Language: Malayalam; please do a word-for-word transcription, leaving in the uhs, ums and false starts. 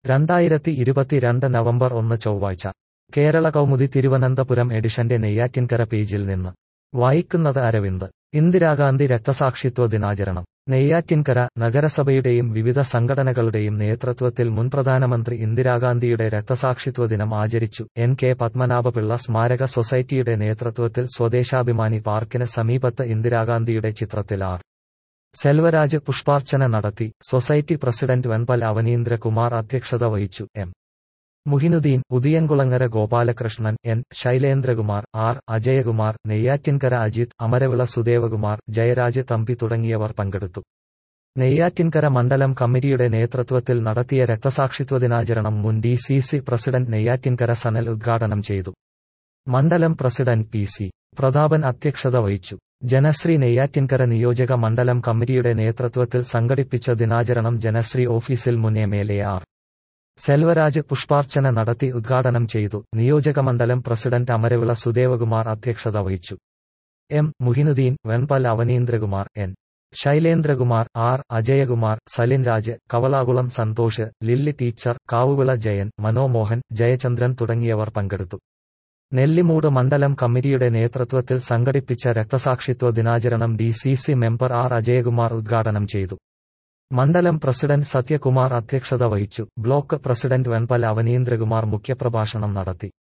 രണ്ടായിരത്തി ഇരുപത്തിരണ്ട് നവംബർ ഒന്ന് ചൊവ്വാഴ്ച കേരള കൗമുദി തിരുവനന്തപുരം എഡിഷന്റെ നെയ്യാറ്റിൻകര പേജിൽ നിന്ന് വായിക്കുന്നത് അരവിന്ദ്. ഇന്ദിരാഗാന്ധി രക്തസാക്ഷിത്വ ദിനാചരണം നെയ്യാറ്റിൻകര. നഗരസഭയുടെയും വിവിധ സംഘടനകളുടെയും നേതൃത്വത്തിൽ മുൻ പ്രധാനമന്ത്രി ഇന്ദിരാഗാന്ധിയുടെ രക്തസാക്ഷിത്വ ദിനം ആചരിച്ചു. എൻ കെ പത്മനാഭപിള്ള സ്മാരക സൊസൈറ്റിയുടെ നേതൃത്വത്തിൽ സ്വദേശാഭിമാനി പാർക്കിന് സമീപത്ത് ഇന്ദിരാഗാന്ധിയുടെ ചിത്രത്തിൽ ആർ സെൽവരാജ് പുഷ്പാർച്ചന നടത്തി. സൊസൈറ്റി പ്രസിഡന്റ് വെൺപൽ അവനീന്ദ്രകുമാർ അധ്യക്ഷത വഹിച്ചു. M Muhinuddin, Udiyankulangara Gopalakrishnan, N Sailendrakumar, R Ajayakumar, Neyyattinkara Ajith, Amaravila Sudevakumar, Jayaraj Thampi തുടങ്ങിയവർ പങ്കെടുത്തു. നെയ്യാറ്റിൻകര മണ്ഡലം കമ്മിറ്റിയുടെ നേതൃത്വത്തിൽ നടത്തിയ രക്തസാക്ഷിത്വ ദിനാചരണം മുൻ D C C president Neyyattinkara Sanal ഉദ്ഘാടനം ചെയ്തു. മണ്ഡലം പ്രസിഡന്റ് പി സി പ്രതാപൻ അധ്യക്ഷത വഹിച്ചു. ജനശ്രീ നെയ്യാറ്റിൻകര നിയോജക മണ്ഡലം കമ്മിറ്റിയുടെ നേതൃത്വത്തിൽ സംഘടിപ്പിച്ച ദിനാചരണം ജനശ്രീ ഓഫീസിൽ മുൻ M L A R Selvaraj പുഷ്പാർച്ചന നടത്തി ഉദ്ഘാടനം ചെയ്തു. നിയോജകമണ്ഡലം പ്രസിഡന്റ് അമരവിള സുദേവകുമാർ അധ്യക്ഷത വഹിച്ചു. M Muhinuddin, Venpal Avaneendrakumar, N Sailendrakumar, R Ajayakumar, Salin Raj, Kavalakulam Santhosh, Lilly teacher, Kavuvila Jayan, Manomohan, Jayachandran തുടങ്ങിയവർ പങ്കെടുത്തു. നെല്ലിമൂട് മണ്ഡലം കമ്മിറ്റിയുടെ നേതൃത്വത്തിൽ സംഘടിപ്പിച്ച രക്തസാക്ഷിത്വ ദിനാചരണം D C C member R Ajayakumar ഉദ്ഘാടനം ചെയ്തു. മണ്ഡലം പ്രസിഡന്റ് സത്യകുമാർ അധ്യക്ഷത വഹിച്ചു. ബ്ലോക്ക് പ്രസിഡന്റ് വെൺപൽ അവനീന്ദ്രകുമാർ മുഖ്യപ്രഭാഷണം നടത്തി.